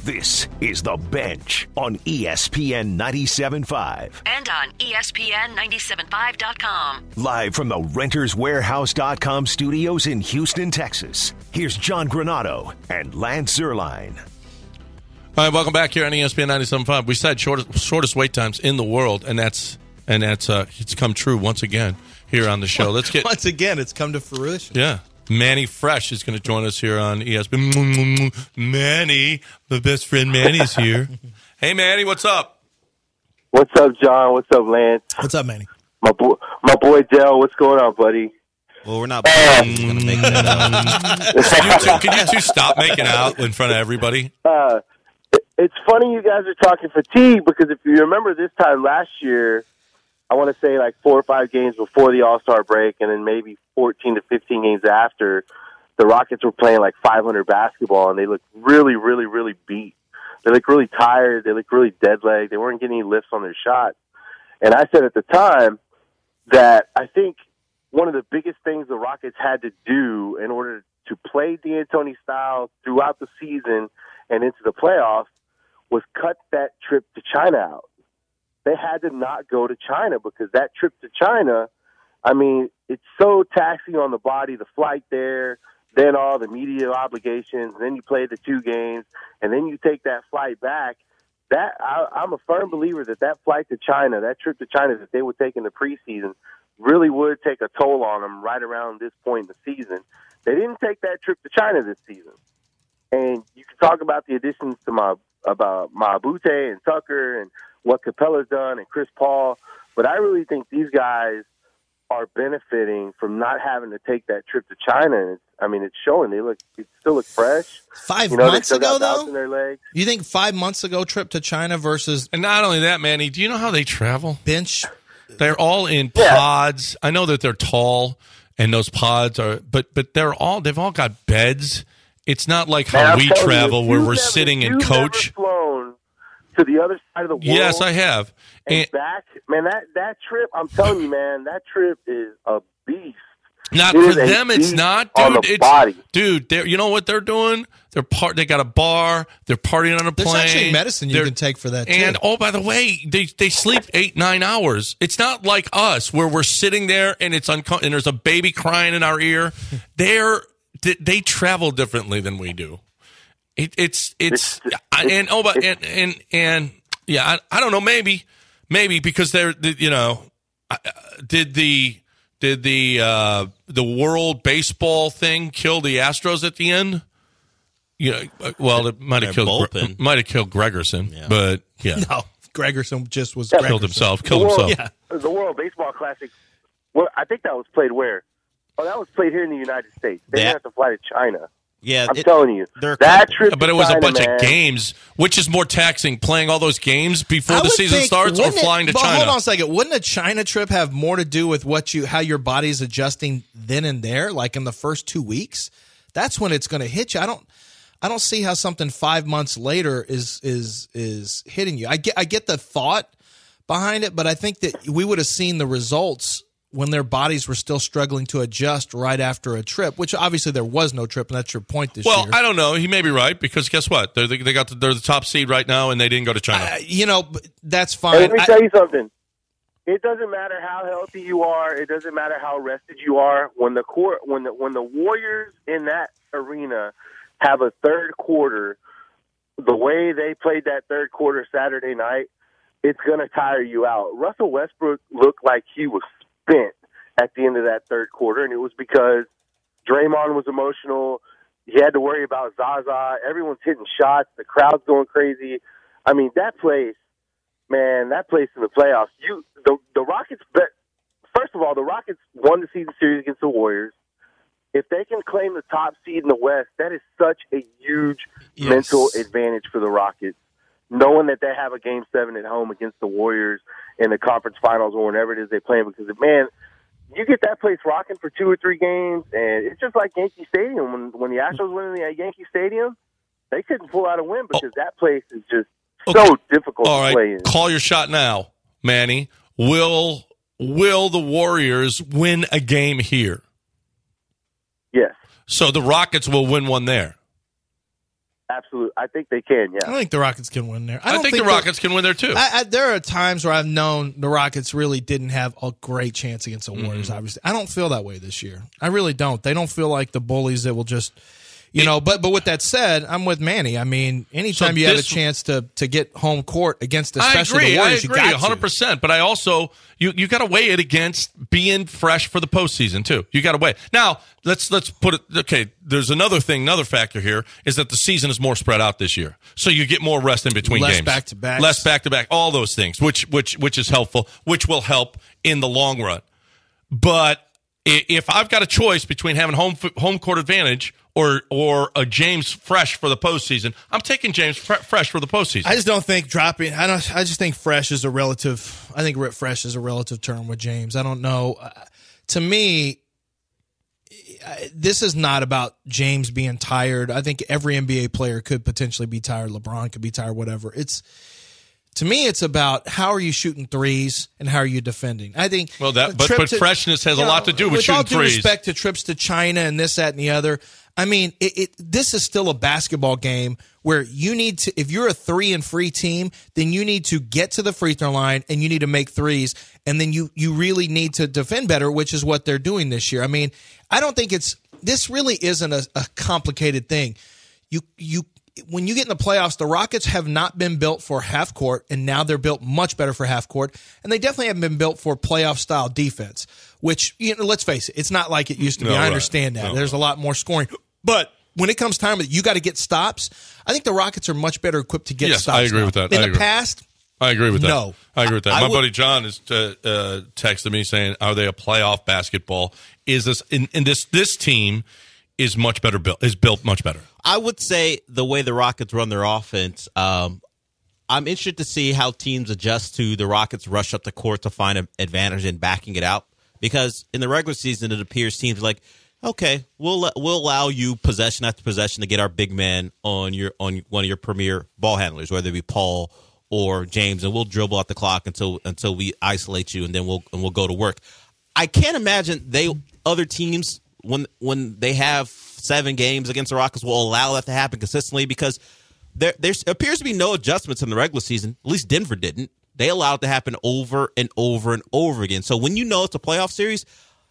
This is The Bench on ESPN 97.5. And on ESPN975.com. Live from the RentersWarehouse.com studios in Houston, Texas. Here's John Granado and Lance Zierlein. All right, welcome back here on ESPN 97.5. We said shortest wait times in the world, and that's it's come true once again here on the show. Let's get once again, it's come to fruition. Yeah. Manny Fresh is going to join us here on ESPN. Manny, my best friend Manny's here. Hey, Manny, what's up? What's up, John? What's up, Lance? What's up, Manny? My boy Dell. What's going on, buddy? Well, we're not going to make that out. Can you two stop making out in front of everybody? It's funny you guys are talking fatigue because if you remember this time last year, I want to say like 4 or 5 games before the All-Star break and then maybe 14 to 15 games after, the Rockets were playing like 500 basketball, and they looked really, really, really beat. They looked really tired. They looked really dead-legged. They weren't getting any lifts on their shots. And I said at the time that I think one of the biggest things the Rockets had to do in order to play D'Antoni style throughout the season and into the playoffs was cut that trip to China out. They had to not go to China because that trip to China, I mean, it's so taxing on the body, the flight there, then all the media obligations, and then you play the 2 games, and then you take that flight back. I'm a firm believer that flight to China, that trip to China that they would take in the preseason, really would take a toll on them right around this point in the season. They didn't take that trip to China this season. And you can talk about the additions to Mabute and Tucker and what Capella's done and Chris Paul, but I really think these guys are benefiting from not having to take that trip to China. It's showing. They still look fresh. 5 months ago, though? In their legs. You think 5 months ago trip to China versus... And not only that, Manny, do you know how they travel? Bench? They're all in pods. I know that they're tall, and those pods are... But they've all got beds. It's not like how we travel where we're sitting and coach. You've never flown to the other side of the world. Yes, I have. And back, man, that trip, I'm telling you, man, that trip is a beast. Not for them, it's not, dude. On the body. Dude, you know what they're doing? They got a bar. They're partying on a plane. There's actually medicine you can take for that, too. And, oh, by the way, they sleep 8-9 hours. It's not like us where we're sitting there and and there's a baby crying in our ear. They travel differently than we do. I don't know, maybe because did the World Baseball thing kill the Astros at the end? Well, it might have killed Gregerson, but yeah, no, Gregerson just was killed himself. Yeah. The World Baseball Classic. Well, I think that was played where? Oh, that was played here in the United States. They didn't have to fly to China. Yeah, I'm telling you, that trip. But it was a bunch of games, which is more taxing, playing all those games before the season starts or flying to China. Hold on a second. Wouldn't a China trip have more to do with how your body's adjusting then and there, like in the first 2 weeks? That's when it's going to hit you. I don't see how something 5 months later is hitting you. I get the thought behind it, but I think that we would have seen the results when their bodies were still struggling to adjust right after a trip, which obviously there was no trip, and that's your point this year. Well, I don't know. He may be right, because guess what? They're the top seed right now, and they didn't go to China. That's fine. Hey, let me tell you something. It doesn't matter how healthy you are. It doesn't matter how rested you are. When the Warriors in that arena have a third quarter, the way they played that third quarter Saturday night, it's going to tire you out. Russell Westbrook looked like he was spent at the end of that third quarter, and it was because Draymond was emotional. He had to worry about Zaza. Everyone's hitting shots. The crowd's going crazy. I mean, that place in the playoffs. The Rockets. First of all, the Rockets won the season series against the Warriors. If they can claim the top seed in the West, that is such a huge mental advantage for the Rockets, knowing that they have a Game 7 at home against the Warriors in the conference finals or whenever it is they play. Because, man, you get that place rocking for 2 or 3 games, and it's just like Yankee Stadium. When the Astros went in the Yankee Stadium, they couldn't pull out a win because that place is just so difficult to play in. Call your shot now, Manny. Will the Warriors win a game here? Yes. So the Rockets will win one there? Absolutely. I think they can, I think the Rockets can win there. I think the Rockets can win there, too. There are times where I've known the Rockets really didn't have a great chance against the Warriors, obviously. I don't feel that way this year. I really don't. They don't feel like the bullies that will just – but with that said, I'm with Manny. I mean, anytime you have a chance to get home court against especially the Warriors, I agree, you got 100%. But I also you got to weigh it against being fresh for the postseason too. You got to weigh. Now let's put it. Okay, there's another factor here is that the season is more spread out this year, so you get more rest in between games, less back to back, all those things, which is helpful, which will help in the long run. But if I've got a choice between having home court advantage or a James fresh for the postseason, I'm taking James fresh for the postseason. I just don't think dropping. I just think fresh is a relative. I think fresh is a relative term with James. I don't know. To me, this is not about James being tired. I think every NBA player could potentially be tired. LeBron could be tired. Whatever. To me, it's about how are you shooting threes and how are you defending. I think. Well, but freshness has a lot to do with shooting threes. With all due respect to trips to China and this, that, and the other. I mean, this is still a basketball game where you need to, if you're a 3-and-free team, then you need to get to the free throw line and you need to make threes. And then you really need to defend better, which is what they're doing this year. I mean, I don't think this really isn't a complicated thing. When you get in the playoffs, the Rockets have not been built for half court, and now they're built much better for half court. And they definitely haven't been built for playoff style defense, which, let's face it, it's not like it used to be. I understand that. There's a lot more scoring. But when it comes time that you got to get stops, I think the Rockets are much better equipped to get stops. I agree with that. In the past, I agree with that. No. I agree with that. My buddy John is texted me saying, are they a playoff basketball? Is this in this team is much better built much better. I would say the way the Rockets run their offense, I'm interested to see how teams adjust to the Rockets rush up the court to find an advantage in backing it out. Because in the regular season, it appears teams like, okay, we'll allow you possession after possession to get our big man on one of your premier ball handlers, whether it be Paul or James, and we'll dribble out the clock until we isolate you, and then we'll go to work. I can't imagine other teams when they have 7 games against the Rockets will allow that to happen consistently, because there appears to be no adjustments in the regular season. At least Denver didn't. They allowed it to happen over and over and over again. So when you know it's a playoff series,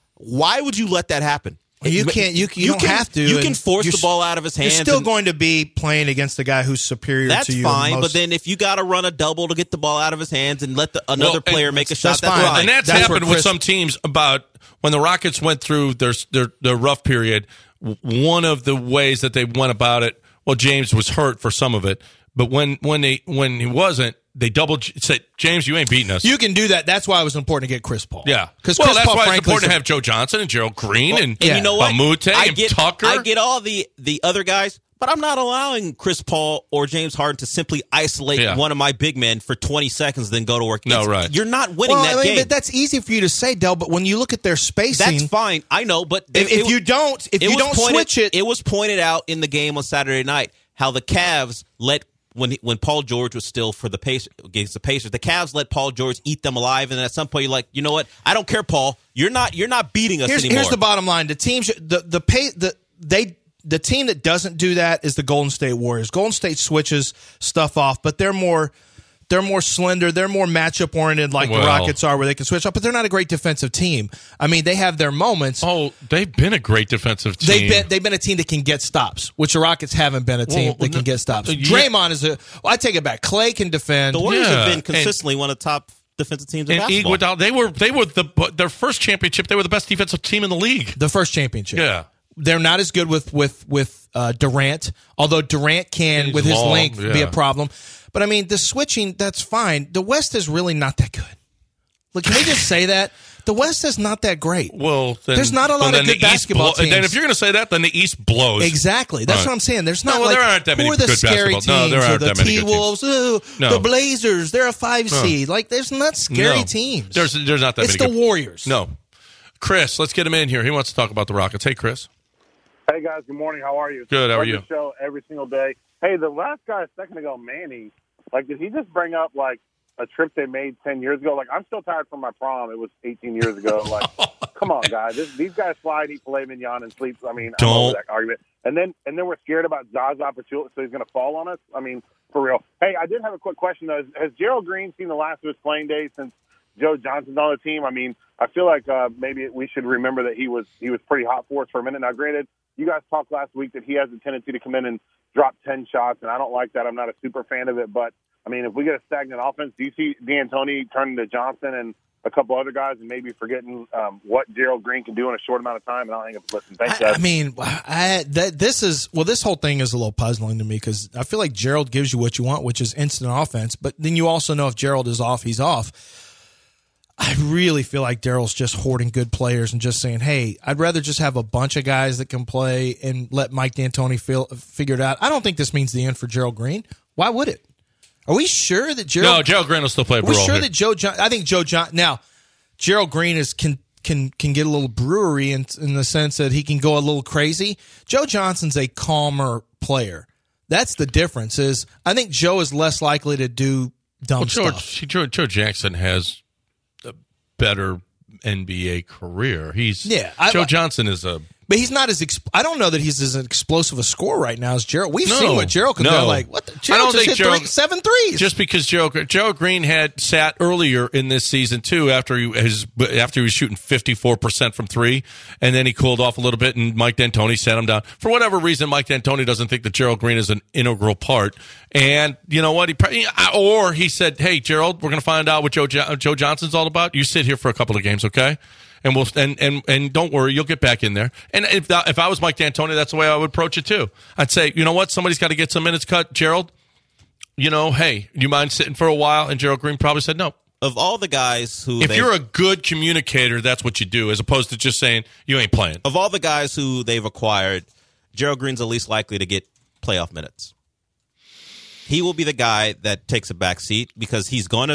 why would you let that happen? You can't. You don't have to. You can force the ball out of his hands. You're still going to be playing against a guy who's superior to you. That's fine, but then if you got to run a double to get the ball out of his hands and let another player make a shot, that's fine. And that's happened with some teams. About when the Rockets went through their rough period, one of the ways that they went about it, well, James was hurt for some of it, but when he wasn't, they said, James, you ain't beating us. You can do that. That's why it was important to get Chris Paul. Yeah. That's why it's important to have Joe Johnson and Gerald Green and you know what? Bamute and Tucker. I get all the other guys, but I'm not allowing Chris Paul or James Harden to simply isolate one of my big men for 20 seconds and then go to work. Right. You're not winning that game. But that's easy for you to say, Del, but when you look at their spacing. That's fine. I know, but if you don't switch it. It was pointed out in the game on Saturday night how the Cavs let when Paul George was still for the Pacers against the Pacers, the Cavs let Paul George eat them alive, and at some point you're like, you know what? I don't care, Paul. You're not beating us anymore. Here's the bottom line: the teams, the team that doesn't do that is the Golden State Warriors. Golden State switches stuff off, but they're more slender. They're more matchup oriented, like the Rockets are, where they can switch up. But they're not a great defensive team. I mean, they have their moments. Oh, they've been a great defensive team. They've been a team that can get stops, which the Rockets haven't been a team that can get stops. Draymond is I take it back. Clay can defend. The Warriors have been consistently one of the top defensive teams in basketball. Iguodala, they were their first championship. They were the best defensive team in the league. The first championship. Yeah. They're not as good with Durant, although Durant can, with his length, be a problem. But, I mean, the switching, that's fine. The West is really not that good. Look, can we just say that? The West is not that great. Well, there's not a lot of good basketball teams. Then if you're going to say that, then the East blows. Exactly. That's what I'm saying. There's not there aren't that many good scary basketball. teams. No, there aren't that many good T-Wolves, teams. the Blazers, they're a 5 seed. Like, there's not scary teams. There's not that many. It's the Warriors. No. Chris, let's get him in here. He wants to talk about the Rockets. Hey, Chris. Hey, guys. Good morning. How are you? Good. How are you? Show every single day. Hey, the last guy a second ago, Manny, like, did he just bring up, like, a trip they made 10 years ago. Like, I'm still tired from my prom. It was 18 years ago. Like, come on, guys. These guys fly and eat filet mignon and sleep. I mean, I'm over that argument. And then we're scared about Zaza Pachulia, so he's going to fall on us. I mean, for real. Hey, I did have a quick question, though. Has Gerald Green seen the last of his playing days since Joe Johnson's on the team? I mean, I feel like maybe we should remember that he was pretty hot for us for a minute. Now, granted, you guys talked last week that he has a tendency to come in and drop 10 shots, and I don't like that. I'm not a super fan of it. But, I mean, if we get a stagnant offense, do you see D'Antoni turning to Johnson and a couple other guys and maybe forgetting what Gerald Green can do in a short amount of time? And I'll hang up and listen. Thanks, guys. I mean, this whole thing is a little puzzling to me because I feel like Gerald gives you what you want, which is instant offense. But then you also know if Gerald is off, he's off. I really feel like Daryl's just hoarding good players and just saying, hey, I'd rather just have a bunch of guys that can play and let Mike D'Antoni figure it out. I don't think this means the end for Gerald Green. Why would it? Are we sure that Gerald... No, Gerald Green will still play a role. Are we sure here. that I think Joe John... Now, Gerald Green can get a little brewery in the sense that he can go a little crazy. Joe Johnson's a calmer player. That's the difference. Is I think Joe is less likely to do dumb stuff. Joe Jackson has a better NBA career. Joe Johnson is a... But he's not as. I don't know that he's as explosive a scorer right now as Gerald. We've seen what Gerald can do. Like, what? Gerald just hit 7 threes. Just because Gerald Green had sat earlier in this season too, after he was shooting 54% from three, and then he cooled off a little bit, and Mike D'Antoni sat him down for whatever reason. Mike D'Antoni doesn't think that Gerald Green is an integral part, and you know what? He said, "Hey, Gerald, we're going to find out what Joe Johnson's all about. You sit here for a couple of games, okay?" And we'll and don't worry, you'll get back in there. And if I was Mike D'Antoni, that's the way I would approach it too. I'd say, you know what, somebody's got to get some minutes cut. Gerald, hey, you mind sitting for a while? And Gerald Green probably said no. Of all the guys who, if you're a good communicator, that's what you do, as opposed to just saying you ain't playing. Of all the guys who they've acquired, Gerald Green's the least likely to get playoff minutes. He will be the guy that takes a back seat because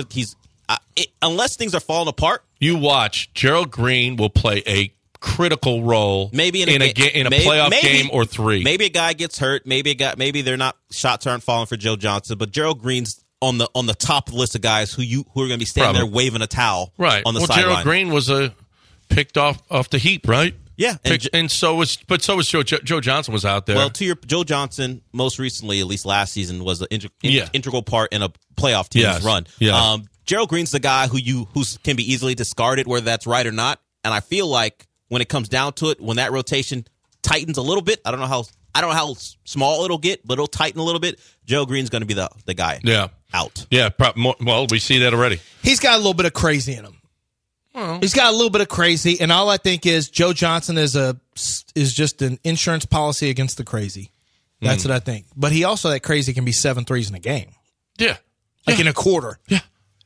unless things are falling apart. You watch, Gerald Green will play a critical role, maybe in a playoff game or three. Maybe a guy gets hurt. Maybe shots aren't falling for Joe Johnson. But Gerald Green's on the top list of guys who are going to be standing there waving a towel on the sideline. Gerald Green was picked off the Heat, right? Yeah, and so was Joe Johnson was out there. Well, Joe Johnson, most recently, at least last season, was an integral part in a playoff team's run. Yeah. Gerald Green's the guy who can be easily discarded, whether that's right or not. And I feel like when it comes down to it, when that rotation tightens a little bit, I don't know how small it'll get, but it'll tighten a little bit. Joe Green's going to be the guy. Yeah, out. Yeah, well, we see that already. He's got a little bit of crazy in him. Well, he's got a little bit of crazy, and all I think is Joe Johnson is just an insurance policy against the crazy. That's what I think. But he also, that crazy can be 7 threes in a game. Yeah, in a quarter. Yeah.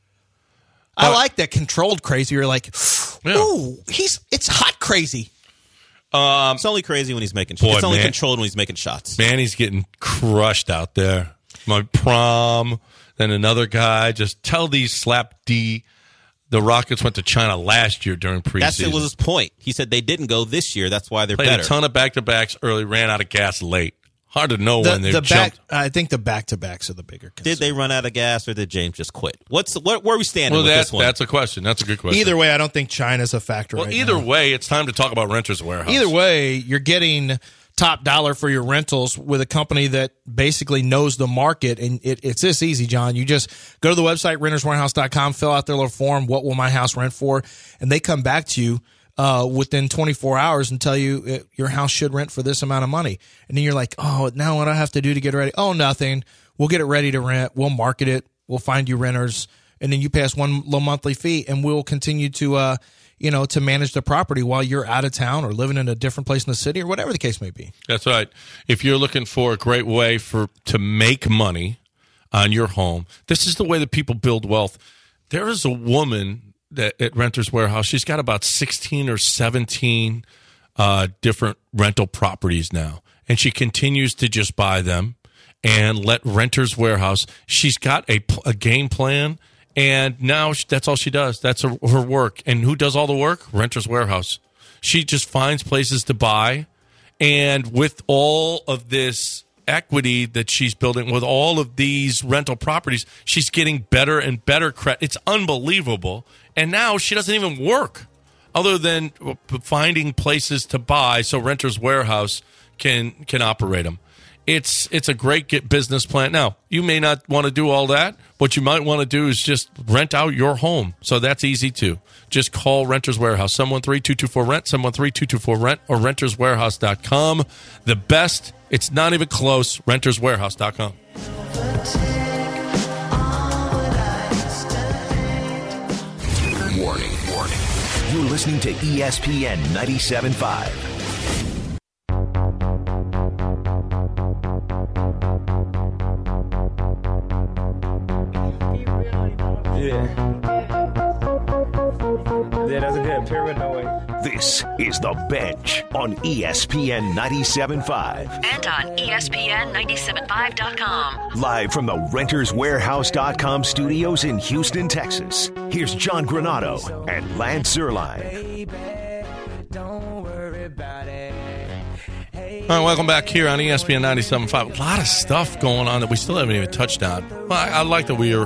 I like that controlled crazy. You're like, ooh, it's hot crazy. It's only crazy when he's making shots. It's only controlled when he's making shots. Man, he's getting crushed out there. My prom, then another guy. Just tell these slap D. The Rockets went to China last year during preseason. That was his point. He said they didn't go this year. That's why they're Played better. A ton of back-to-backs early, ran out of gas late. Hard to know when they jumped. I think the back-to-backs are the bigger concern. Did they run out of gas or did James just quit? Where are we standing with this one? That's a question. That's a good question. Either way, I don't think China's a factor right now. Either way, it's time to talk about Renters Warehouse. Either way, you're getting top dollar for your rentals with a company that basically knows the market. And it's this easy, John. You just go to the website, renterswarehouse.com, fill out their little form, what will my house rent for? And they come back to you within 24 hours and tell you your house should rent for this amount of money. And then you're like, oh, now what do I have to do to get it ready? Oh, nothing. We'll get it ready to rent. We'll market it. We'll find you renters. And then you pay us one low monthly fee, and we'll continue to to manage the property while you're out of town or living in a different place in the city or whatever the case may be. That's right. If you're looking for a great way to make money on your home, this is the way that people build wealth. There is a woman at Renters Warehouse. She's got about 16 or 17 different rental properties now, and she continues to just buy them and let Renters Warehouse. She's got a game plan. And now that's all she does. That's her work. And who does all the work? Renters Warehouse. She just finds places to buy. And with all of this equity that she's building with all of these rental properties. She's getting better and better credit. It's unbelievable. And now she doesn't even work other than finding places to buy so Renters Warehouse can operate them. It's a great business plan. Now, you may not want to do all that. What you might want to do is just rent out your home. So that's easy too. Just call Renters Warehouse, 713-224-RENT, 713-224-RENT, or renterswarehouse.com. The best, it's not even close, renterswarehouse.com. Warning. You're listening to ESPN 97.5. Yeah, that's a good pyramid. No way. This is The Bench on ESPN 97.5. And on ESPN975.com. Live from the RentersWarehouse.com studios in Houston, Texas. Here's John Granado and Lance Zierlein. All right, welcome back here on ESPN 97.5. A lot of stuff going on that we still haven't even touched on. Well, I like that we are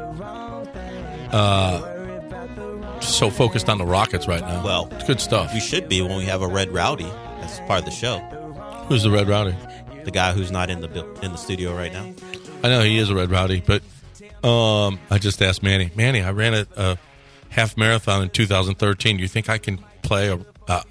so focused on the Rockets right now. Well, it's good stuff. We should be when we have a Red Rowdy as part of the show. Who's the Red Rowdy? The guy who's not in the studio right now. I know he is a Red Rowdy, but I just asked Manny. Manny, I ran a half marathon in 2013. Do you think I can play a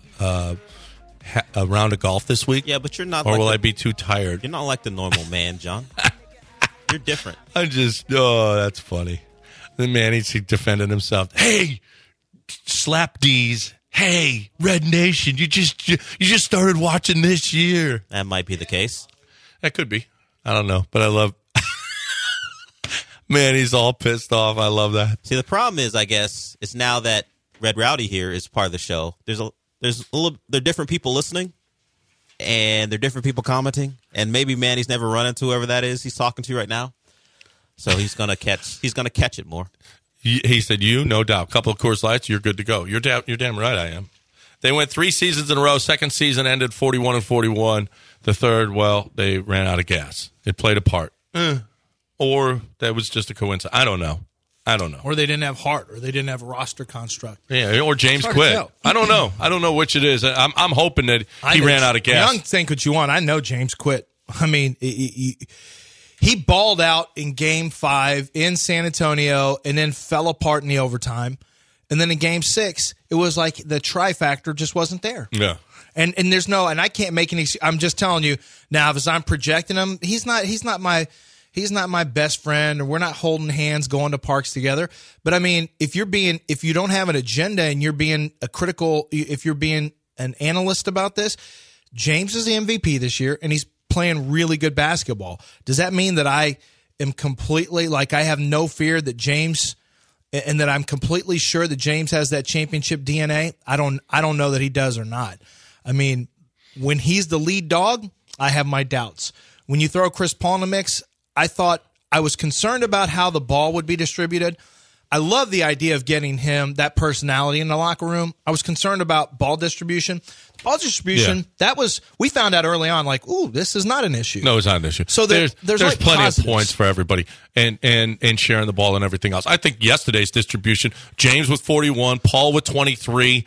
round of golf this week? Yeah, but you're not. Or will I be too tired? You're not like the normal man, John. You're different. That's funny. Then Manny's defending himself. Hey, slap D's. Hey, Red Nation, you just started watching this year. That might be the case. That could be. I don't know, but I love. Man, he's all pissed off. I love that. See, the problem is, I guess, it's now that Red Rowdy here is part of the show. There are different people listening, and there are different people commenting, and maybe Manny's never run into whoever that is he's talking to right now. So he's gonna catch it more. He said, no doubt. Couple of Coors Lights, you're good to go. You're damn right I am. They went 3 seasons in a row. Second season ended 41-41. The third, well, they ran out of gas. It played a part. Or that was just a coincidence. I don't know. Or they didn't have heart, or they didn't have a roster construct. Yeah, or James quit. I don't know. I don't know which it is. I'm hoping that he ran out of gas. Young, think what you want. I know James quit. I mean, he balled out in Game 5 in San Antonio and then fell apart in the overtime. And then in Game 6, it was like the trifactor just wasn't there. Yeah. And there's no, and I can't make any, I'm just telling you now, as I'm projecting him, he's not my best friend, or we're not holding hands going to parks together. But I mean, if you don't have an agenda and you're being if you're being an analyst about this, James is the MVP this year and he's playing really good basketball. Does that mean that I am completely, like, I have no fear that James, and that I'm completely sure that James has that championship DNA? I don't know that he does or not. I mean, when he's the lead dog, I have my doubts. When you throw Chris Paul in the mix, I was concerned about how the ball would be distributed. I love the idea of getting him that personality in the locker room. I was concerned about ball distribution. Ball distribution, we found out early on, like, ooh, this is not an issue. No, it's not an issue. So there's like plenty positives. of points for everybody and sharing the ball and everything else. I think yesterday's distribution, James with 41, Paul with 23,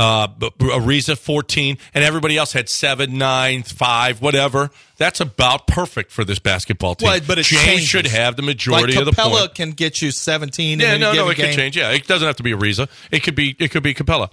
Ariza 14, and everybody else had 7, 9, 5, whatever. That's about perfect for this basketball team. Well, but James changes. should have the majority of the Capella points. can get you 17. Yeah, in any given it game. could change. Yeah, it doesn't have to be Ariza. It could be Capella.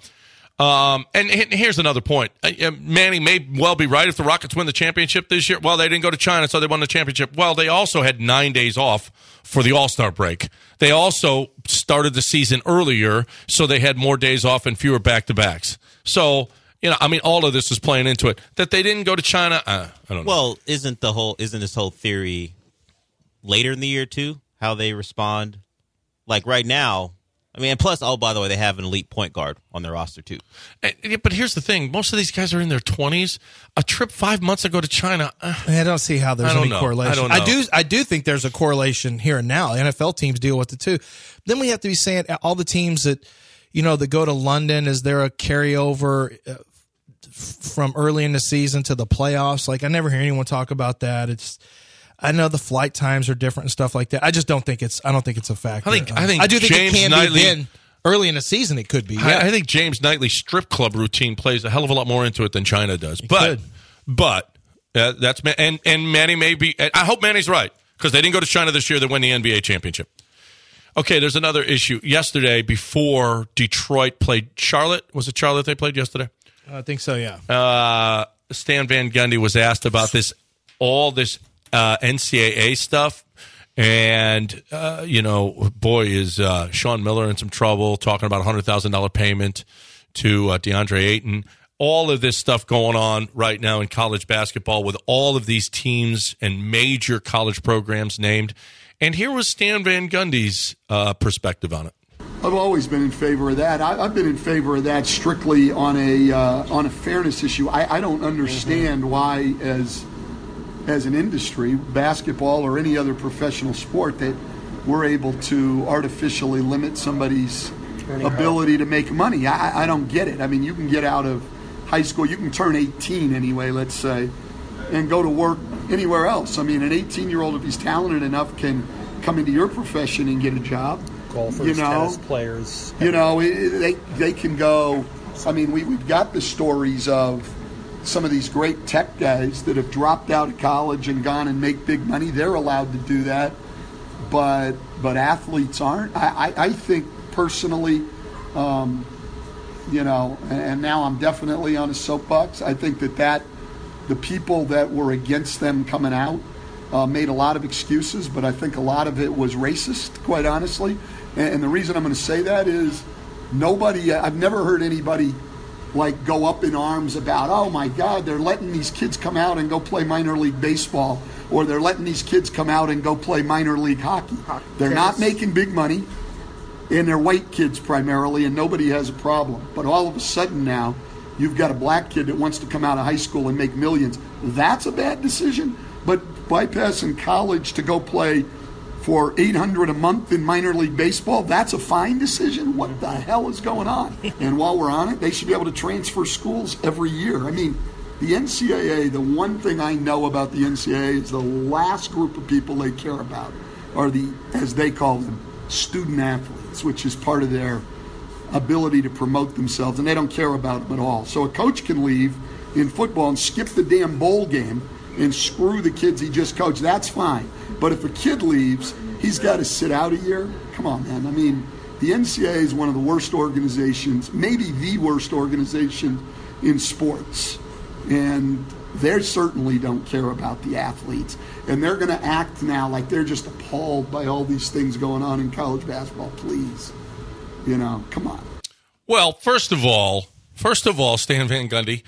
And here's another point. Manny may well be right if the Rockets win the championship this year. Well, they didn't go to China, so they won the championship. Well, they also had 9 days off for the All-Star break. They also started the season earlier, so they had more days off and fewer back-to-backs. So, all of this is playing into it. That they didn't go to China, I don't know. Well, isn't this whole theory later in the year too? How they respond, like right now. I mean, and plus, by the way, they have an elite point guard on their roster, too. But here's the thing. Most of these guys are in their 20s. A trip 5 months ago to China. I don't see how there's any correlation. I don't know. I do think there's a correlation here and now. NFL teams deal with it, too. Then we have to be saying all the teams that, that go to London, is there a carryover from early in the season to the playoffs. Like, I never hear anyone talk about that. I know the flight times are different and stuff like that. I just don't think it's a factor. I do think James it can Knightley, be then. Early in the season, it could be. Yeah. I think James Knightley's strip club routine plays a hell of a lot more into it than China does. But that's and Manny may be. I hope Manny's right, because they didn't go to China this year. They win the NBA championship. Okay, there's another issue. Yesterday, before Detroit played Charlotte, was it Charlotte they played yesterday? I think so. Yeah. Stan Van Gundy was asked about all this NCAA stuff. And, boy, is Sean Miller in some trouble, talking about a $100,000 payment to DeAndre Ayton. All of this stuff going on right now in college basketball with all of these teams and major college programs named. And here was Stan Van Gundy's perspective on it. I've always been in favor of that. I've been in favor of that strictly on a fairness issue. I don't understand why, as an industry, basketball or any other professional sport, that we're able to artificially limit somebody's ability to make money. I don't get it. I mean, you can get out of high school, you can turn 18 anyway, let's say, and go to work anywhere else. I mean, an 18-year-old, if he's talented enough, can come into your profession and get a job. Golfers, tennis players. They can go. I mean, we've got the stories of some of these great tech guys that have dropped out of college and gone and make big money. They're allowed to do that, but athletes aren't. I think personally, and now I'm definitely on a soapbox. I think that the people that were against them coming out made a lot of excuses, but I think a lot of it was racist, quite honestly. And the reason I'm going to say that is I've never heard anybody go up in arms about, oh my God, they're letting these kids come out and go play minor league baseball, or they're letting these kids come out and go play minor league hockey. They're not making big money, and they're white kids primarily, and nobody has a problem. But all of a sudden now, you've got a black kid that wants to come out of high school and make millions. That's a bad decision. But bypassing college to go play for $800 a month in minor league baseball, that's a fine decision. What the hell is going on? And while we're on it, they should be able to transfer schools every year. I mean, the NCAA, the one thing I know about the NCAA is the last group of people they care about are the, as they call them, student athletes, which is part of their ability to promote themselves, and they don't care about them at all. So a coach can leave in football and skip the damn bowl game and screw the kids he just coached. That's fine. But if a kid leaves, he's got to sit out a year. Come on, man. I mean, the NCAA is one of the worst organizations, maybe the worst organization in sports. And they certainly don't care about the athletes. And they're going to act now like they're just appalled by all these things going on in college basketball. Please. Come on. Well, first of all, Stan Van Gundy,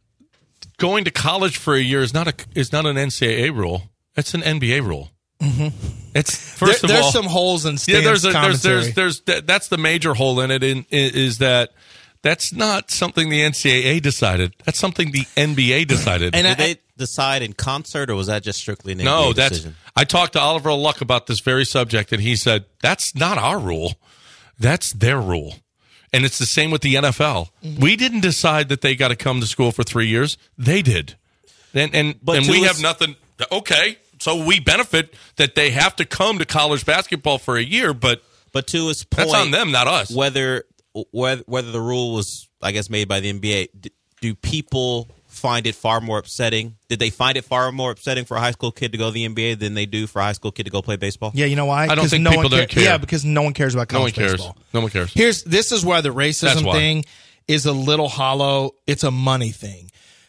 going to college for a year is not an NCAA rule. It's an NBA rule. Mm-hmm. It's there's some holes in Stan's commentary. There's that's the major hole in it. Is that that's not something the NCAA decided. That's something the NBA decided. And did they decide in concert, or was that just strictly an NBA decision? I talked to Oliver Luck about this very subject, and he said that's not our rule. That's their rule. And it's the same with the NFL. Mm-hmm. We didn't decide that they got to come to school for 3 years. They did. And we have nothing. Okay, so we benefit that they have to come to college basketball for a year, but to his point, that's on them, not us. Whether the rule was, I guess, made by the NBA, do people find it far more upsetting? Did they find it far more upsetting for a high school kid to go to the NBA than they do for a high school kid to go play baseball? Yeah, you know why? I don't think people don't care. Yeah, because no one cares about college baseball. No one cares. This is why the racism thing is a little hollow. It's a money thing.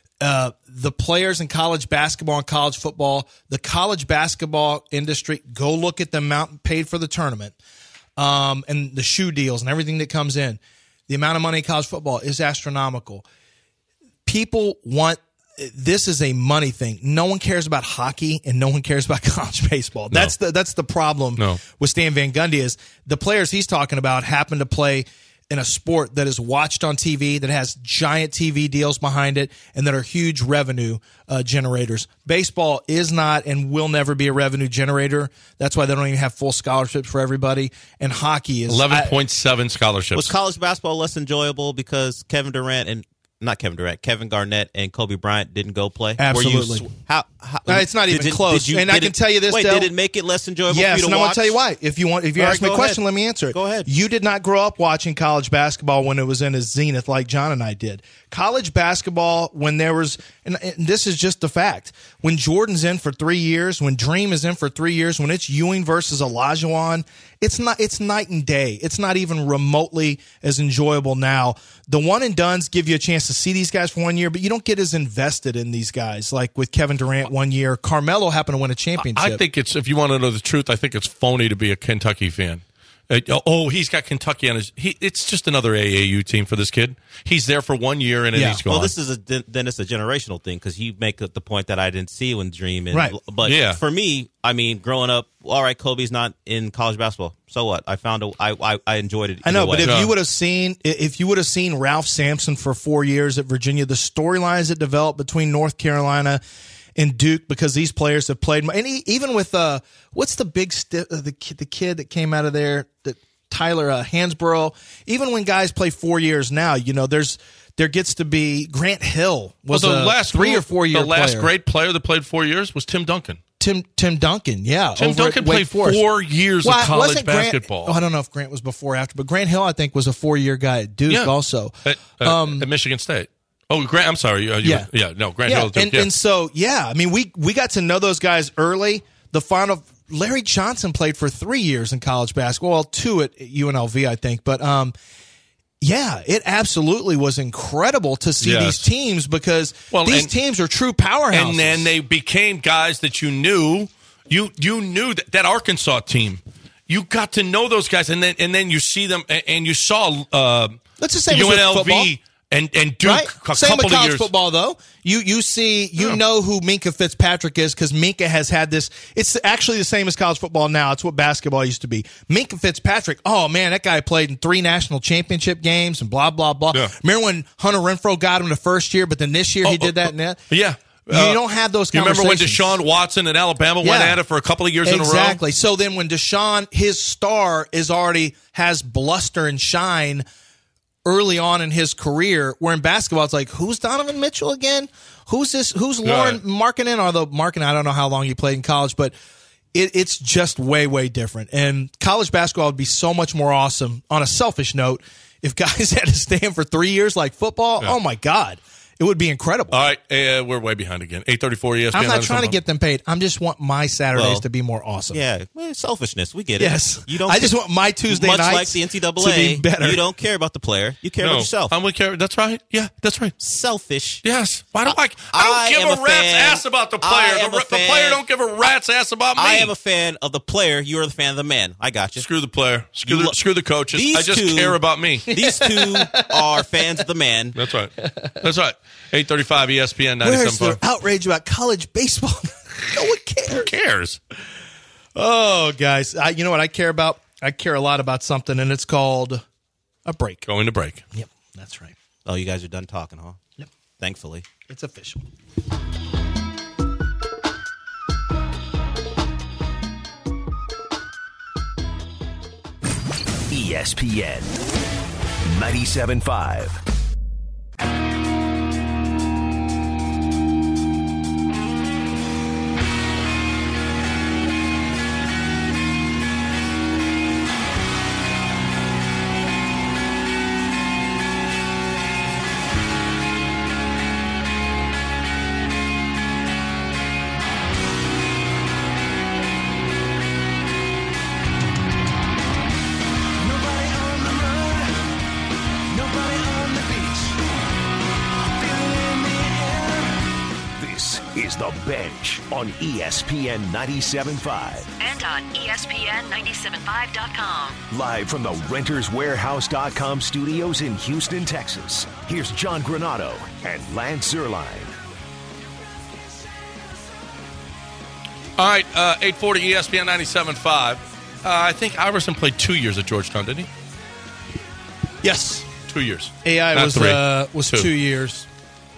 The players in college basketball and college football, the college basketball industry, go look at the amount paid for the tournament and the shoe deals and everything that comes in. The amount of money in college football is astronomical. People want – this is a money thing. No one cares about hockey and no one cares about college baseball. No. That's the problem with Stan Van Gundy is the players he's talking about happen to play – in a sport that is watched on TV, that has giant TV deals behind it, and that are huge revenue generators. Baseball is not and will never be a revenue generator. That's why they don't even have full scholarships for everybody. And hockey is 11.7 scholarships. Was college basketball less enjoyable because Kevin Durant and Kevin Garnett and Kobe Bryant didn't go play? Absolutely. How it's not even close. I can tell you this. Wait, Dale, did it make it less enjoyable? Yes, for you to and I'm going watch? to tell you why. If you ask me a question, let me answer it. Go ahead. You did not grow up watching college basketball when it was in its zenith like John and I did. College basketball, when there was, and this is just the fact, when Jordan's in for 3 years, when Dream is in for 3 years, when it's Ewing versus Olajuwon, it's night and day. It's not even remotely as enjoyable now. The one and dones give you a chance to see these guys for 1 year, but you don't get as invested in these guys like with Kevin Durant 1 year. Carmelo happened to win a championship. I think it's, if you want to know the truth, I think it's phony to be a Kentucky fan. He's got Kentucky on his. It's just another AAU team for this kid. He's there for 1 year and then he's gone. Well, this is then it's a generational thing because you make the point that I didn't see when Dream. Right. But for me, I mean, growing up, all right, Kobe's not in college basketball. So what? I enjoyed it. I know, way. but if you would have seen Ralph Sampson for 4 years at Virginia, the storylines that developed between North Carolina and Duke, because these players have played, and even with what's the big the kid that came out of there, that Tyler Hansborough. Even when guys play 4 years now, there gets to be Grant Hill was the last 3 or 4 year. The last player. great player that played 4 years was Tim Duncan. Tim Duncan, yeah. Tim Duncan played 4 years of college basketball. I don't know if Grant was before or after, but Grant Hill, I think, was a 4 year guy at Duke also. At Michigan State. Oh, Grant, I'm sorry. Grant Hill. And so, I mean, we got to know those guys early. Larry Johnson played for 3 years in college basketball, well, 2 at UNLV, I think. But, it absolutely was incredible to see these teams because these teams are true powerhouses. And then they became guys that you knew. You knew that Arkansas team. You got to know those guys, and then you see them, and you saw let's just say UNLV and Duke. Right? Same with college years. football, though. You know who Minka Fitzpatrick is because Minka has had this. It's actually the same as college football now. It's what basketball used to be. Minka Fitzpatrick, oh, man, that guy played in 3 national championship games and blah, blah, blah. Yeah. Remember when Hunter Renfrow got him the first year, but then this year he did that and that? Yeah. You don't have those conversations. You remember when Deshaun Watson in Alabama went at it for a couple of years in a row? Exactly. So then when Deshaun, his star has bluster and shine early on in his career, where in basketball it's like, who's Donovan Mitchell again? Who's this? Who's Lauren Markkinen? Although Markkinen, I don't know how long he played in college, but it's just way, way different. And college basketball would be so much more awesome, on a selfish note, if guys had to stand for 3 years like football. Yeah. Oh, my God. It would be incredible. All right, we're way behind again. 8:34 ESPN. I'm not trying to get them paid. I just want my Saturdays to be more awesome. Yeah, selfishness. We get it. Yes, I just want my Tuesday nights much like the NCAA to be better. You don't care about the player. You care about yourself. I'm going to care. That's right. Yeah, that's right. Selfish. Yes. Why do I don't give a rat's ass about the player. The player don't give a rat's ass about me. I am a fan of the player. You are the fan of the man. I got you. Screw the player. Screw the coaches. I just care about me. These two are fans of the man. That's right. That's right. 8:35 ESPN 97.5. Where's the outrage about college baseball? No one cares. Who cares? Oh, guys. You know what I care about? I care a lot about something, and it's called a break. Going to break. Yep, that's right. Oh, you guys are done talking, huh? Yep. Thankfully. It's official. ESPN 97.5. The Bench on ESPN 97.5. And on ESPN975.com. Live from the RentersWarehouse.com studios in Houston, Texas. Here's John Granado and Lance Zierlein. All right, 840 ESPN 97.5. I think Iverson played 2 years at Georgetown, didn't he? Yes. 2 years. AI was 2 years.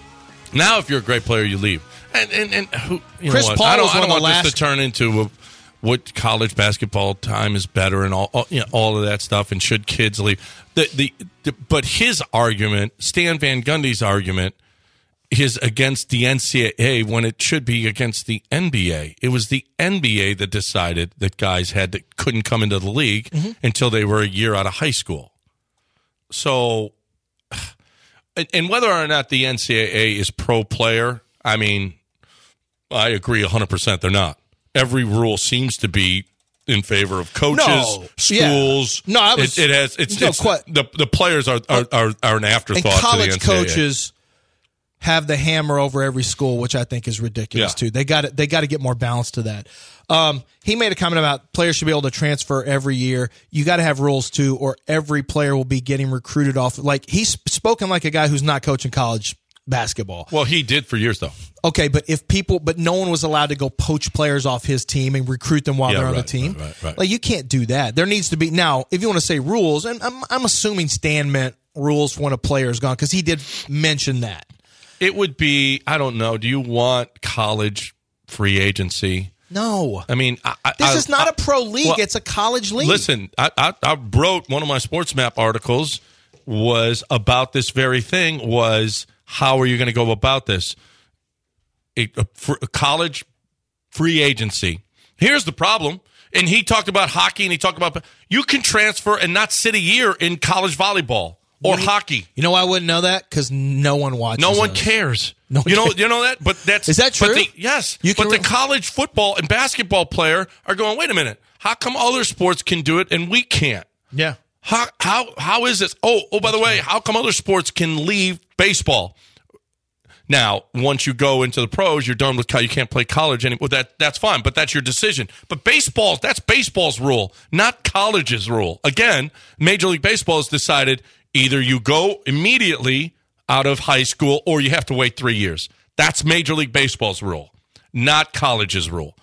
Now, if you're a great player, you leave. And who? Chris Paul I don't was one of the want last. This to turn into what college basketball time is better and all of that stuff, and should kids leave. But his argument, Stan Van Gundy's argument, is against the NCAA when it should be against the NBA. It was the NBA that decided that guys couldn't come into the league until they were a year out of high school. So, and whether or not the NCAA is pro-player, I mean, I agree 100% they're not. Every rule seems to be in favor of coaches, schools. Yeah. No, the players are an afterthought. And college to the NCAA. Coaches have the hammer over every school, which I think is ridiculous too. They got to get more balance to that. He made a comment about players should be able to transfer every year. You got to have rules too, or every player will be getting recruited off. Like, he's spoken like a guy who's not coaching college basketball. Well, he did for years though. Okay, but no one was allowed to go poach players off his team and recruit them while they're on the team. Right. Like, you can't do that. There needs to be, now, if you want to say rules, and I'm assuming Stan meant rules for when a player is gone, because he did mention that. It would be, I don't know, do you want college free agency? No. I mean, this is not a pro league. It's a college league. Listen, I wrote one of my Sports Map articles was about this very thing, was how are you going to go about this? A college free agency. Here's the problem. And he talked about hockey, and he talked about you can transfer and not sit a year in college volleyball. Or hockey. You know why I wouldn't know that? Because no one watches. No one cares. You know that? But is that true? Yes. But the college football and basketball player are going, wait a minute. How come other sports can do it and we can't? Yeah. How is this? Oh, by the way, how come other sports can leave baseball? Now, once you go into the pros, you're done with you can't play college anymore. That's fine, but that's your decision. But that's baseball's rule, not college's rule. Again, Major League Baseball has decided either you go immediately out of high school or you have to wait 3 years. That's Major League Baseball's rule, not college's rule.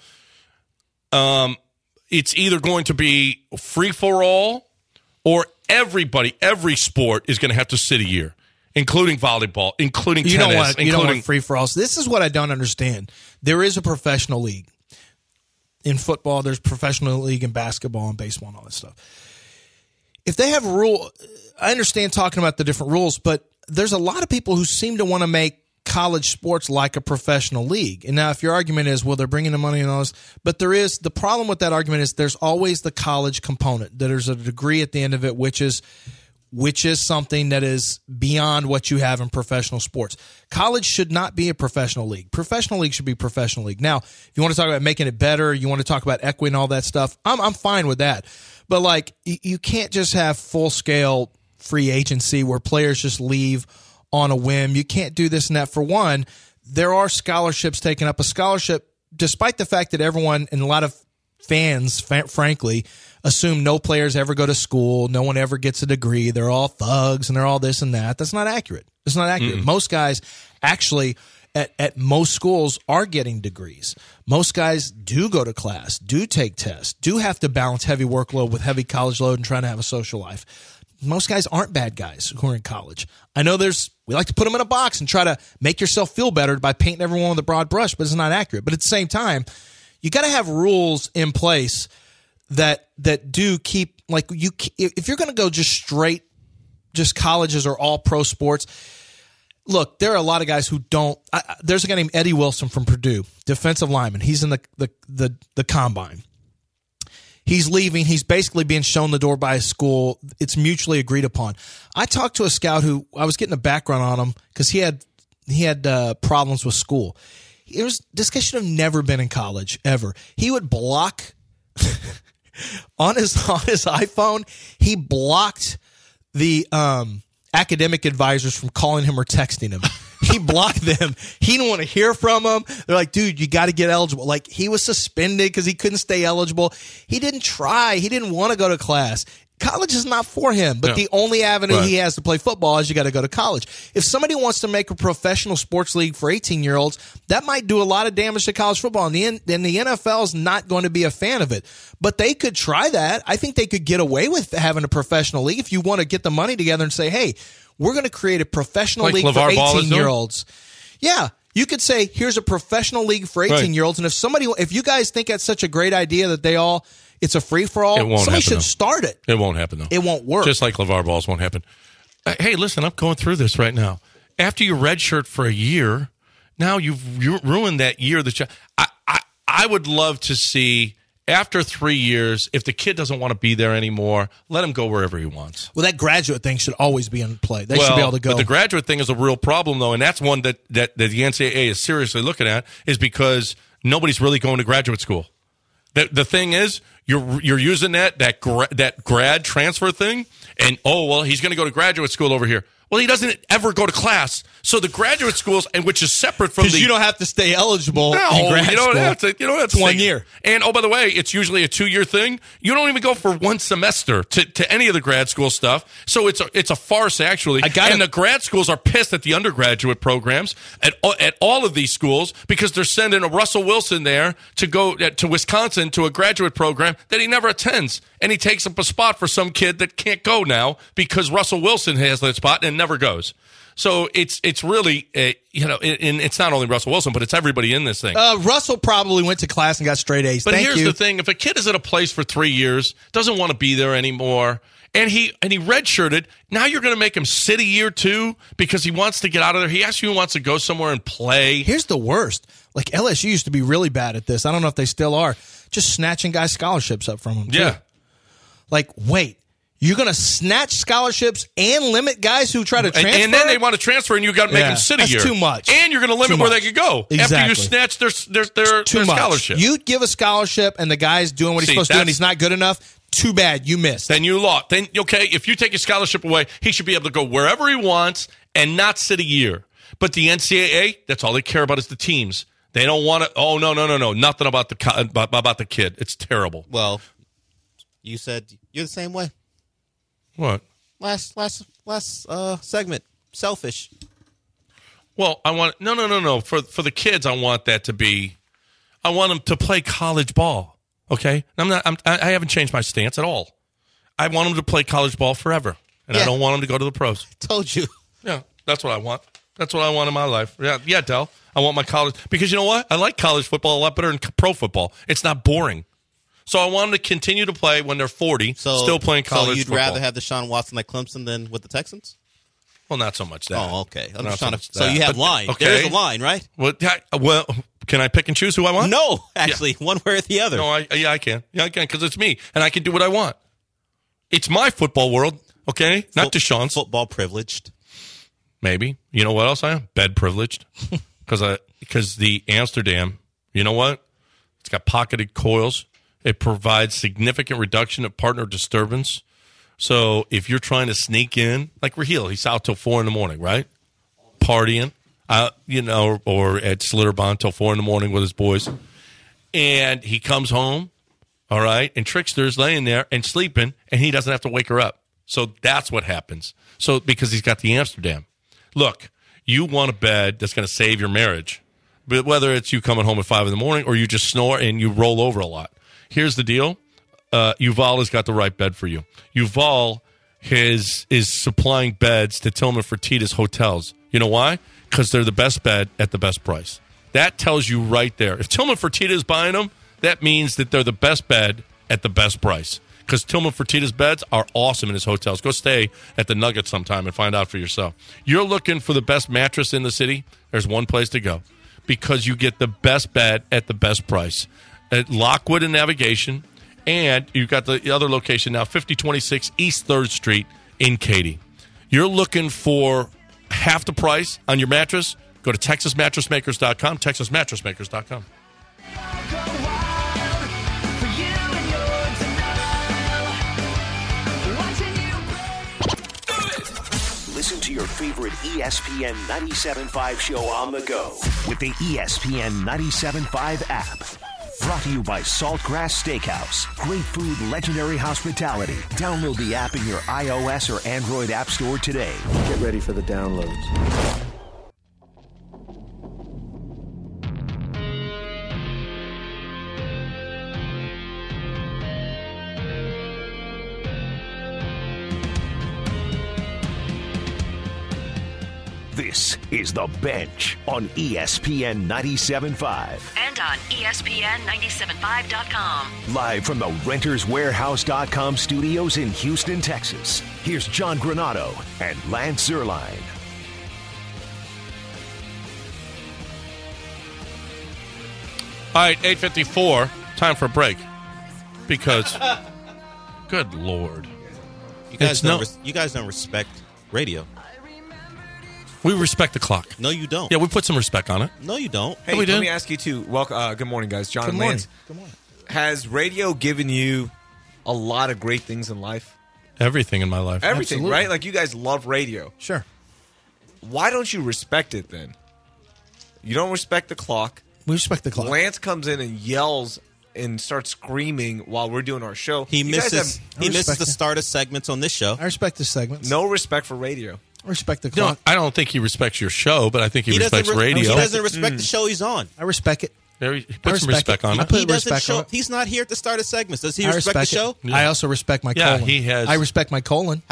It's either going to be free for all or every sport is going to have to sit a year, including volleyball, including tennis. You don't want free for all. So this is what I don't understand. There is a professional league. In football, there's professional league in basketball and baseball and all that stuff. If they have a rule, I understand talking about the different rules, but there's a lot of people who seem to want to make college sports like a professional league. And now if your argument is, well, they're bringing the money and all this, but the problem with that argument is there's always the college component. There's a degree at the end of it, which is something that is beyond what you have in professional sports. College should not be a professional league. Professional league should be professional league. Now, if you want to talk about making it better, you want to talk about equity and all that stuff, I'm fine with that. But, like, you can't just have full-scale free agency where players just leave on a whim. You can't do this and that. For one, there are scholarships taken up. A scholarship, despite the fact that everyone and a lot of fans, frankly, assume no players ever go to school, no one ever gets a degree, they're all thugs and they're all this and that. That's not accurate. It's not accurate. Mm-mm. Most guys actually at most schools are getting degrees. Most guys do go to class, do take tests, do have to balance heavy workload with heavy college load and trying to have a social life. Most guys aren't bad guys who are in college. I know we like to put them in a box and try to make yourself feel better by painting everyone with a broad brush, but it's not accurate. But at the same time, you got to have rules in place that do keep, like, if you're going to go just colleges or all pro sports. Look, there are a lot of guys who don't. There's a guy named Eddie Wilson from Purdue, defensive lineman. He's in the combine. He's leaving. He's basically being shown the door by his school. It's mutually agreed upon. I talked to a scout who I was getting a background on him because he had problems with school. This guy should have never been in college ever. He would block on his iPhone. He blocked the academic advisors from calling him or texting him. He blocked them. He didn't want to hear from them. They're like, dude, you got to get eligible. Like, he was suspended because he couldn't stay eligible. He didn't try. He didn't want to go to class. College is not for him, but the only avenue he has to play football is you got to go to college. If somebody wants to make a professional sports league for 18-year-olds, that might do a lot of damage to college football, and the NFL is not going to be a fan of it. But they could try that. I think they could get away with having a professional league if you want to get the money together and say, hey, we're going to create a professional league for 18-year-olds. Yeah. You could say, here's a professional league for 18-year-olds, and if you guys think that's such a great idea that it's a free-for-all, somebody should start it. It won't happen, though. It won't work. Just like LeVar Balls won't happen. Hey, listen, I'm going through this right now. After you redshirt for a year, now you've ruined that year. I would love to see, after 3 years, if the kid doesn't want to be there anymore, let him go wherever he wants. Well, that graduate thing should always be in play. They should be able to go. But the graduate thing is a real problem, though, and that's one that the NCAA is seriously looking at, is because nobody's really going to graduate school. The thing is, you're using that grad transfer thing, and he's going to go to graduate school over here. Well, he doesn't ever go to class. So the graduate schools, and which is separate from because you don't have to stay eligible. In grad school. That's 1 year. And by the way, it's usually a 2-year thing. You don't even go for one semester to any of the grad school stuff. So it's a farce actually. And the grad schools are pissed at the undergraduate programs at all of these schools because they're sending a Russell Wilson there to go to Wisconsin to a graduate program that he never attends, and he takes up a spot for some kid that can't go now because Russell Wilson has that spot and never goes. So it's really, and it's not only Russell Wilson, but it's everybody in this thing. Russell probably went to class and got straight A's. But here's the thing. If a kid is at a place for 3 years, doesn't want to be there anymore, and he redshirted, now you're going to make him sit a year too because he wants to get out of there. He actually wants to go somewhere and play. Here's the worst. Like LSU used to be really bad at this. I don't know if they still are. Just snatching guys' scholarships up from them. Yeah. Too. Like, wait. You're going to snatch scholarships and limit guys who try to transfer? And then they want to transfer, and you got to make them sit a year. That's too much. And you're going to limit where they could go after you snatch their scholarship. You give a scholarship, and the guy's doing what he's supposed to do, and he's not good enough. Too bad. You missed. Then you lost. Then, okay, if you take a scholarship away, he should be able to go wherever he wants and not sit a year. But the NCAA, that's all they care about is the teams. They don't want to. Oh, no. Nothing about the kid. It's terrible. Well, you said you're the same way. What? Last segment. Selfish. Well, I want no. For the kids, I want that to be. I want them to play college ball. Okay, I haven't changed my stance at all. I want them to play college ball forever, and I don't want them to go to the pros. Told you. Yeah, that's what I want. That's what I want in my life. Yeah, Del. I want my college because you know what? I like college football a lot better than pro football. It's not boring. So I want them to continue to play when they're 40, still playing college football. So you'd rather have Deshaun Watson at Clemson than with the Texans? Well, not so much that. Oh, okay. I'm just trying to. So you have line. Okay. There's a line, right? Well, can I pick and choose who I want? No, actually, one way or the other. No, I can. Yeah, I can because it's me, and I can do what I want. It's my football world, okay? Not Deshaun's. Football privileged. Maybe. You know what else I am? Bed privileged. Because the Amsterdam, you know what? It's got pocketed coils. It provides significant reduction of partner disturbance. So if you're trying to sneak in, like Raheel, he's out till 4 a.m, right? Partying, or at Slitterbond till 4 a.m. with his boys. And he comes home, all right, and Trickster's laying there and sleeping, and he doesn't have to wake her up. So that's what happens. So because he's got the Amsterdam. Look, you want a bed that's going to save your marriage. But whether it's you coming home at 5 a.m. or you just snore and you roll over a lot. Here's the deal. Yuval has got the right bed for you. Yuval is supplying beds to Tillman Fertitta's hotels. You know why? Because they're the best bed at the best price. That tells you right there. If Tillman Fertitta is buying them, that means that they're the best bed at the best price. Because Tillman Fertitta's beds are awesome in his hotels. Go stay at the Nugget sometime and find out for yourself. You're looking for the best mattress in the city? There's one place to go. Because you get the best bed at the best price. At Lockwood and Navigation, and you've got the other location now, 5026 East 3rd Street in Katy. You're looking for half the price on your mattress? Go to TexasMattressMakers.com, TexasMattressMakers.com. Listen to your favorite ESPN 97.5 show on the go with the ESPN 97.5 app. Brought to you by Saltgrass Steakhouse. Great food, legendary hospitality. Download the app in your iOS or Android app store today. Get ready for the downloads. This is The Bench on ESPN 97.5. And on ESPN975.com. Live from the RentersWarehouse.com studios in Houston, Texas. Here's John Granato and Lance Zierlein. All right, 8:54. Time for a break. Because, good Lord. You guys don't respect radio. We respect the clock. No, you don't. Yeah, we put some respect on it. No, you don't. Hey, we let did. me ask you, too. Welcome, good morning, guys. John Good and morning. Lance. Good morning. Has radio given you a lot of great things in life? Everything in my life. Everything, Absolutely. right? Like, you guys love radio. Sure. Why don't you respect it, then? You don't respect the clock. We respect the clock. Lance comes in and yells and starts screaming while we're doing our show. He You guys misses have he misses respect the it. start of segments on this show. I respect the segments. no respect for radio. I respect the No, clock. I don't think he respects your show, but I think he respects doesn't radio. He doesn't respect the show he's on. I respect it. There, he put I some respect respect it. on I it. put He doesn't respect on show. it. He's not here at the start of segments. Does he I respect the show? it. I also respect my Yeah, colon. he has- I respect my colon.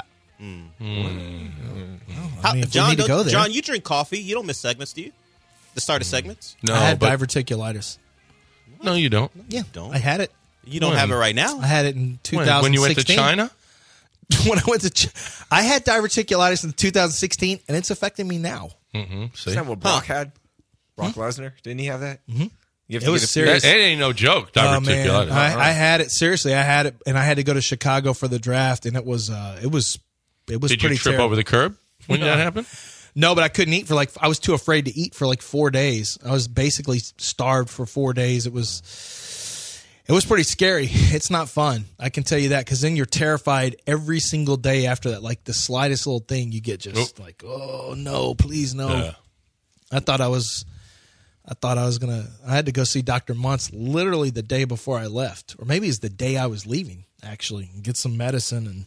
How, mean, if we John, need to go there. John, you drink coffee. You don't miss segments, do you? The start of segments? No, I had but diverticulitis. no, you don't. Yeah, don't. I had it. You don't When? have it right now. I had it in 2016. When you went to China? When I went to I had diverticulitis in 2016, and it's affecting me now. See? Is that what Brock had? Brock Lesnar? Didn't he have that? Mm-hmm. You have It was get serious. It ain't no joke. Oh, man. Diverticulitis. I had it seriously. I had it, and I had to go to Chicago for the draft, and it was Did pretty you trip terrible. over the curb when that happened? No, but I couldn't eat for I was too afraid to eat for 4 days. I was basically starved for 4 days. It was pretty scary. It's not fun. I can tell you that, because then you're terrified every single day after that. Like the slightest little thing, you get just oh no, please no. Yeah. I thought I was gonna. I had to go see Dr. Muntz literally the day before I left, or maybe it's the day I was leaving. Actually, and get some medicine, and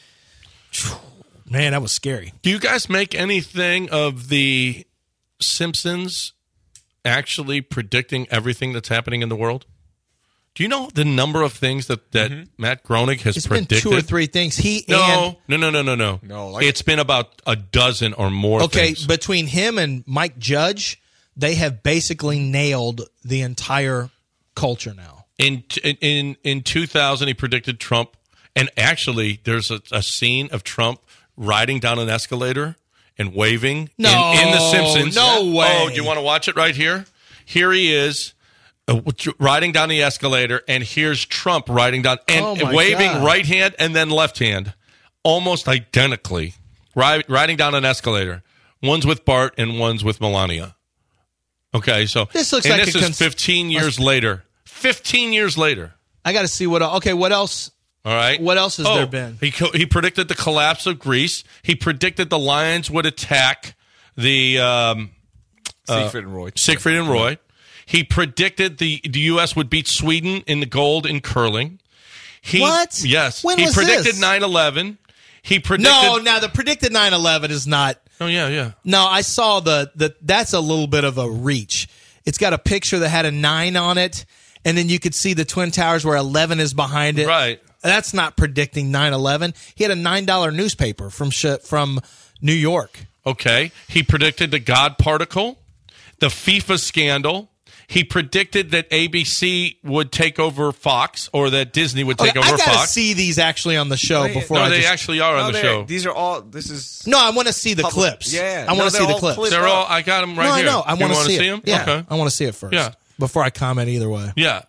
man, that was scary. Do you guys make anything of the Simpsons actually predicting everything that's happening in the world? Do you know the number of things that Matt Groening has It's predicted? been 2 or 3 things. No. No, It's been about a dozen or more things. Between him and Mike Judge, they have basically nailed the entire culture now. In 2000, he predicted Trump. And actually, there's a scene of Trump riding down an escalator and waving in The Simpsons. No way. Oh, do you want to watch it right here? Here he is. Riding down the escalator, and here's Trump riding down and waving God. right hand and then left hand, almost identically, riding down an escalator. One's with Bart and one's with Melania. Okay, so This looks like this a is 15 years later. 15 years later. I got to see what. Okay, what else? All right. What else has there been? He predicted the collapse of Greece. He predicted the Lions would attack the Siegfried and Roy. Siegfried and Roy. He predicted the U.S. would beat Sweden in the gold in curling. What? Yes. When he was predicted this? 9/11. He predicted. No, now the predicted 9/11 is not. Oh yeah. No, I saw the that's a little bit of a reach. It's got a picture that had a 9 on it, and then you could see the Twin Towers where 11 is behind it. Right. That's not predicting 9/11. He had a $9 newspaper from New York. Okay. He predicted the God particle, the FIFA scandal. He predicted that ABC would take over Fox, or that Disney would take over I gotta Fox. see these actually on the show before No, I they just, actually are on the show. These are all. This is. No, I want to see the Public- clips. Yeah, I want to they're see the all clips. clipped They're all. I got them right no, here. I know. I want to see them. Yeah, Okay. I want to see it first. Yeah. Before I comment either way. Yeah,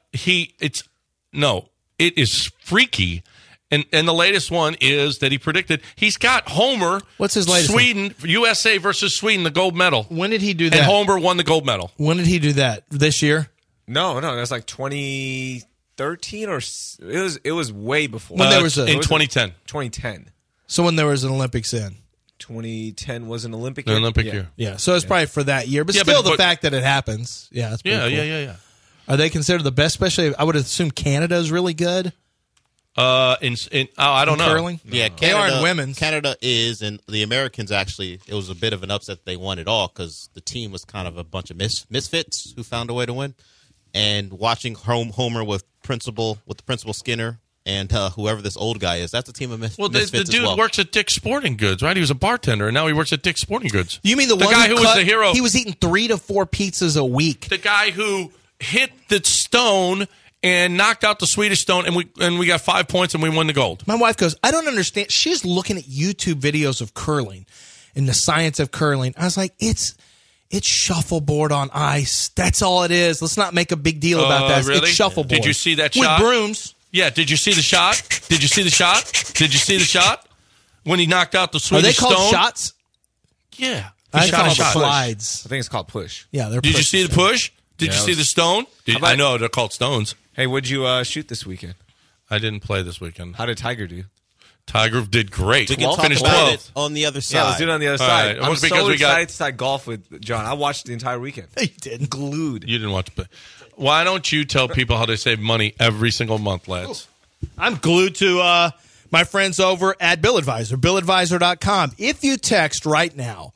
it is freaky. And the latest one is that he predicted he's got Homer. What's his latest Sweden, USA versus Sweden, the gold medal. When did he do that? And Homer won the gold medal. When did he do that? This year? No, that's like 2013 or it was way before. When there was in 2010. 2010. So when there was an Olympics in. 2010 was an Olympic The year. Olympic Yeah. year. Yeah. So it's probably for that year. But Yeah, still, but- the fact that it happens. Yeah, that's pretty cool. Yeah. Are they considered the best? Especially, I would assume Canada is really good. I don't know. Curling? Yeah, They are in women's. Canada is, and the Americans actually, it was a bit of an upset they won it all because the team was kind of a bunch of misfits who found a way to win. And watching Homer with the principal Skinner and whoever this old guy is. That's a team of misfits. Well, the dude works at Dick's Sporting Goods, right? He was a bartender, and now he works at Dick's Sporting Goods. You mean the one guy who was the hero? He was eating 3 to 4 pizzas a week. The guy who hit the stone and knocked out the Swedish stone, and we got 5 points, and we won the gold. My wife goes, I don't understand. She's looking at YouTube videos of curling and the science of curling. I was like, it's shuffleboard on ice. That's all it is. Let's not make a big deal about that. Really? It's shuffleboard. Did you see that shot? With brooms. Yeah, did you see the shot? Did you see the shot? Did you see the shot? When he knocked out the Swedish stone? Are they called shots? Yeah. I shot call a shot. slides. I think it's called push. Yeah, they're Did you see the push? Did you see the stone? I know, they're called stones. Hey, what'd you shoot this weekend? I didn't play this weekend. How did Tiger do? Tiger did great. We can talk Finished about 12th. it on the other side. Yeah, let's do it on the other side. Right. I'm Because so we got- excited to start golf with John. I watched the entire weekend. You didn't. Glued. You didn't watch it. Why don't you tell people how they save money every single month, lads? I'm glued to my friends over at Bill Advisor, BillAdvisor.com. If you text right now,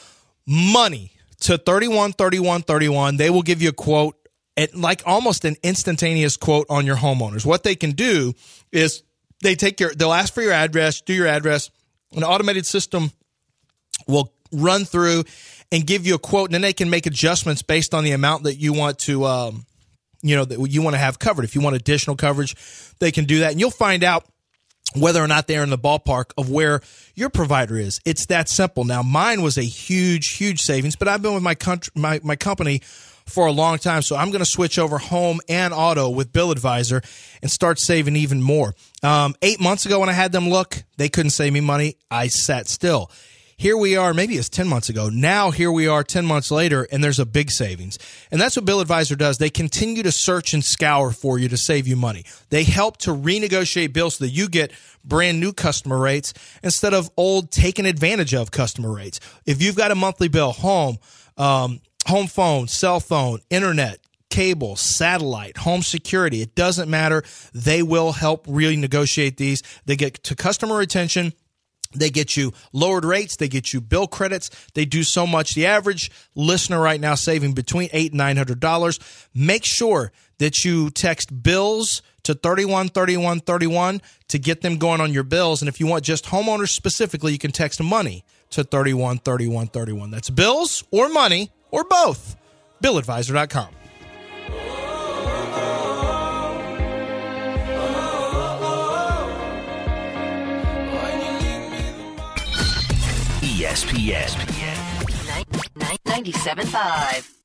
money to 313131, they will give you a quote, like almost an instantaneous quote on your homeowners. What they can do is they'll ask for your address, do your address. An automated system will run through and give you a quote, and then they can make adjustments based on the amount that you want to, that you want to have covered. If you want additional coverage, they can do that, and you'll find out whether or not they're in the ballpark of where your provider is. It's that simple. Now, mine was a huge, huge savings, but I've been with my company for a long time, so I'm going to switch over home and auto with Bill Advisor and start saving even more. 8 months ago when I had them look, they couldn't save me money. I sat still. Here we are, maybe it's 10 months ago. Now here we are 10 months later, and there's a big savings. And that's what Bill Advisor does. They continue to search and scour for you to save you money. They help to renegotiate bills so that you get brand new customer rates instead of old taken advantage of customer rates. If you've got a monthly bill, home phone, cell phone, internet, cable, satellite, home security, it doesn't matter. They will help really negotiate these. They get to customer retention. They get you lowered rates. They get you bill credits. They do so much. The average listener right now saving between $800 and $900. Make sure that you text bills to 313131 to get them going on your bills. And if you want just homeowners specifically, you can text money to 313131. That's bills or money or both. BillAdvisor.com. ESPN 97.5.